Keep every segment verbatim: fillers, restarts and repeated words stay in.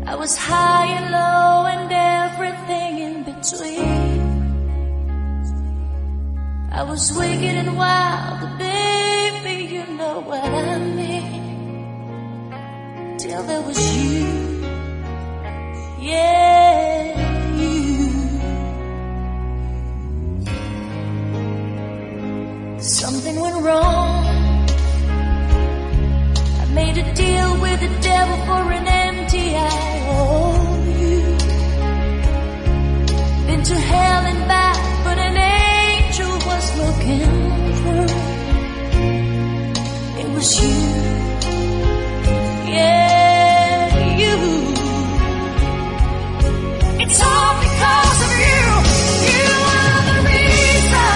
I was high and low and everything in between. I was wicked and wild, but baby, you know what I mean. Till there was you, yeah, you. Something went wrong. I made a deal with the devil for an empty I owe you. Been to hell and back, but an angel was looking through. It was you, yeah, you. It's all because of you. You are the reason.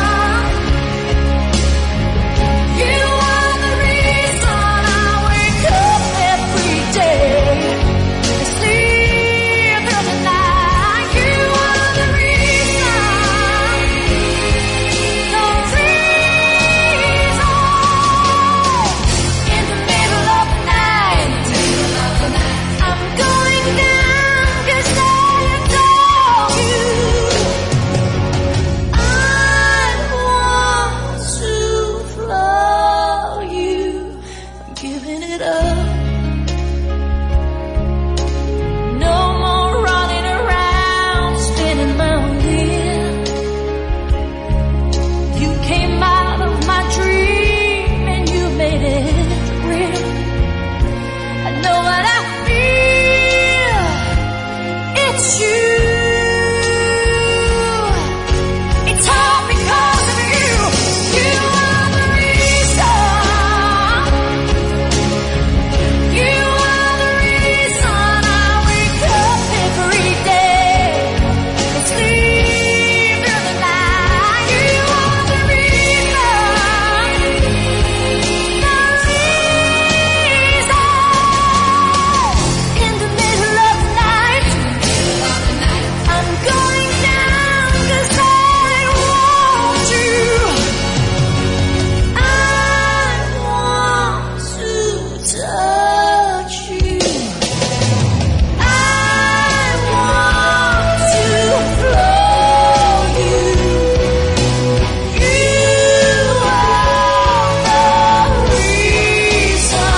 You are the reason I wake up every day and sleep through the night. You are the reason. The reason. In the middle of the night, I'm going down 'cause I adore you. I want to flow you. I'm giving it up. No more running around, spinning my wheel. You came out of my dream and you made it real. I know what I feel. It's you. It's all because of you. You are the reason. You are the reason I wake up every day and sleep through the night. You are the reason. The reason. In the middle of the night, I'm going down 'cause I want you. I want to touch you. I want to flow you. You are the reason,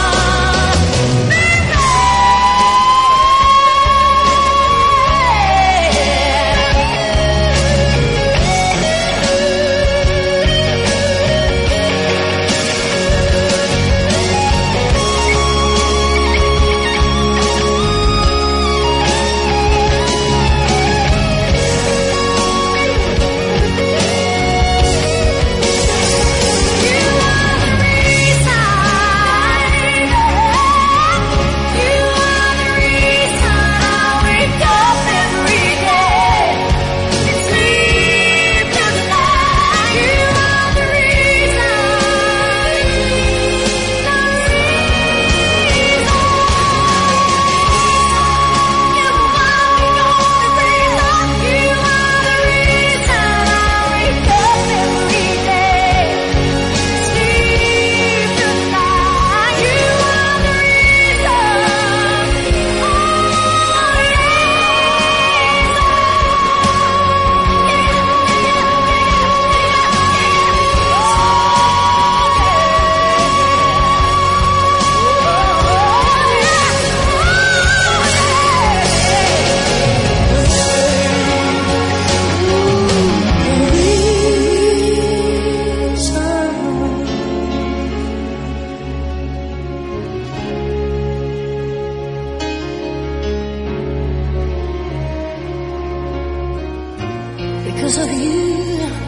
because of you.